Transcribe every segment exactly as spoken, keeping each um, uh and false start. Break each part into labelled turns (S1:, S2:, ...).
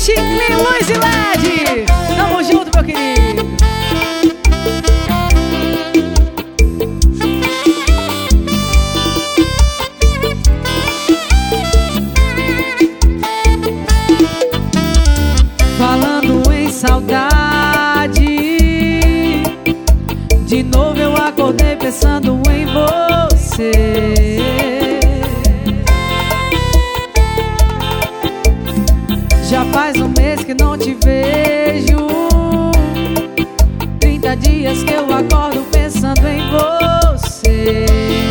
S1: Chiclin, Luz e L E D. Tamo junto, meu querido. Falando em saudade, de novo eu acordei pensando em você. Já faz um mês que não te vejo, trinta dias que eu acordo pensando em você.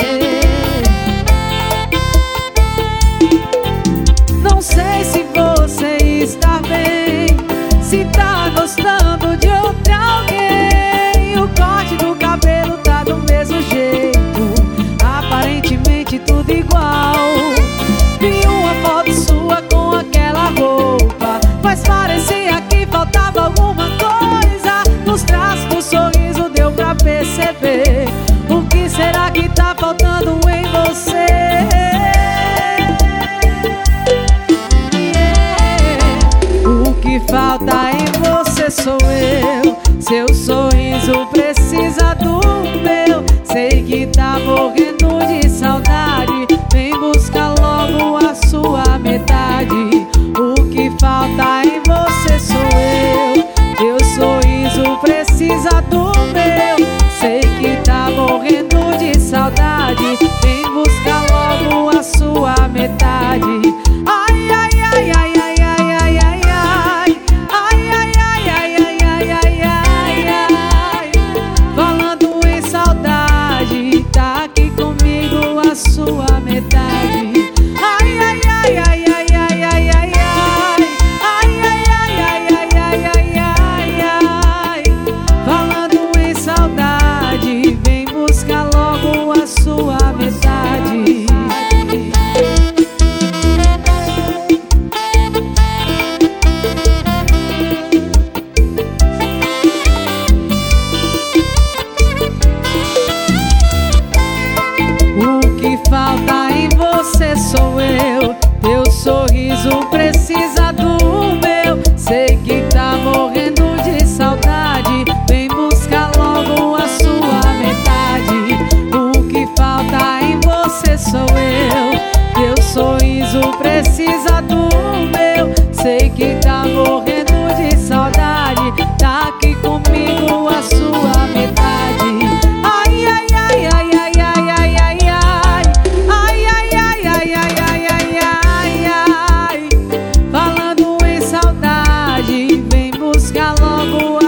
S1: Não sei se você está bem, se tá gostando de outra alguém. O corte do cabelo tá do mesmo jeito, aparentemente tudo igual. Vi uma foto sua com aquela roupa, mas parecia que faltava alguma coisa. Nos traços do sorriso deu pra perceber. O que será que tá faltando em você? O que falta em você sou eu. Seu sorriso precisa do meu. Sei que tá morrendo de saudade, vem buscar logo a sua metade. O que falta em você sou eu. Teu sorriso precisa do meu. Sei que tá morrendo de saudade, vem buscar logo a sua metade. Ai, ai, ai, ai, ai, ai, ai, ai, ai. Ai, ai, ai, ai, ai, ai, ai, ai, ai. Falando em saudade, tá aqui comigo a sua metade. Ai, ai, ai, ai, ai, ai, ai, ai, ai. Ai, ai, ai, ai, ai, ai, ai, ai, ai. Falando em saudade, vem buscar logo a sua metade. O que falta em você sou eu. Teu sorriso precisa do meu. Sei que tá morrendo de saudade, vem buscar logo a sua metade. O que falta em você sou eu. Teu sorriso precisa do meu. Sei que tá morrendo de saudade, tá aqui comigo a sua metade. Ai, ai, ai, ai, ai, ai, ai, ai, ai. Ai, ai, ai, ai, ai, ai, ai, ai, ai. Falando em saudade, vem buscar logo